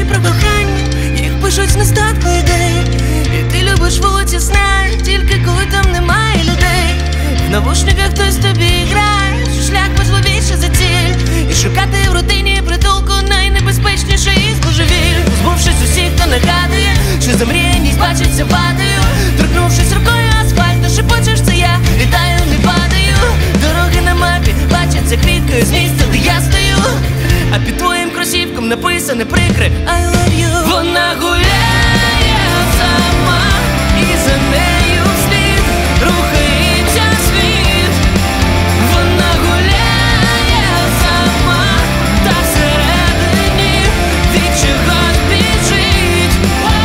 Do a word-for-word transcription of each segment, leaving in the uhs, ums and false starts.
про кохання, їх пишуть з нестатку ідей. І ти любиш вулиці сна, тільки коли там немає людей. В навушниках хтось тобі грає, що шлях важливіше за ціль. І шукати в рутині притулку найнебезпечніше із божевіль. Збувшись усіх, хто нагадує, що замріяність бачиться вадою. Торкнувшись рукою асфальту, шепочеш, це я літаю, не падаю. Дороги на мапі бачаться квіткою з місця, де я стою. А під твоїм кросівком написане прикре I love you. Вона гуляє сама, і за нею вслід рухається світ. Вона гуляє сама, та всередині від чогось біжить.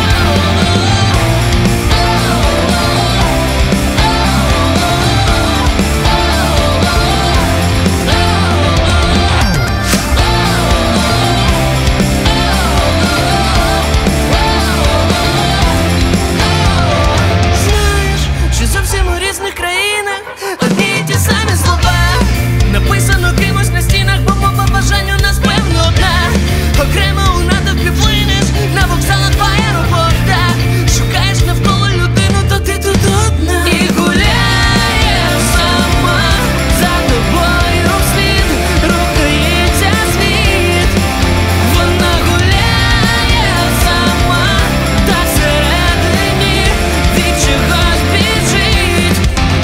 Знаєш, що зовсім у різних країнах одні й ті самі слова. Написано кимось на стінах, бо мова бажань у нас певно одна. Окремо у натовпі плинеш, на вокзалах в аеропортах. Шукаєш навколо людину, то ти тут одна. І гуляє сама, за тобою вслід рухається світ. Вона гуляє сама, та всередині від чогось біжить.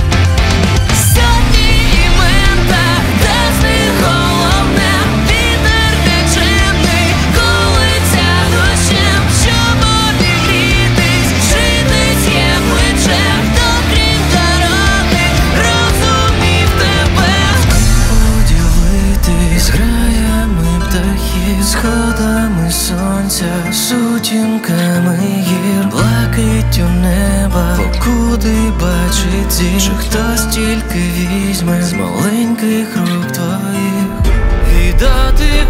Сотні імен, та де з них головне? Вітер нечемний колиться дощем, щоб обігрітись, житись є плече. Хто крім дороги розумів тебе? Поділитись граями птахів, сходами сонця, сутінками гір, блакиттю неба, покуди бачить зір. Що хтось тільки візьме з маленьких рук твоїх і доти